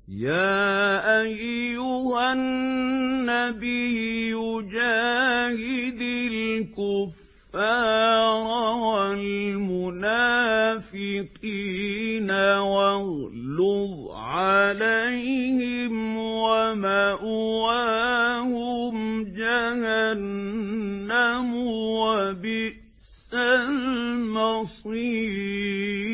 يَا أَيُّهَا النَّبِيُّ جَاهِدِ الْكُفَّارَ وَالْمُنَافِقِينَ وَاغْلُظْ عَلَيْهِمْ وَمَأْوَاهُمْ جَهَنَّمُ ۖ وَبِئْسَ الْمَصِيرُ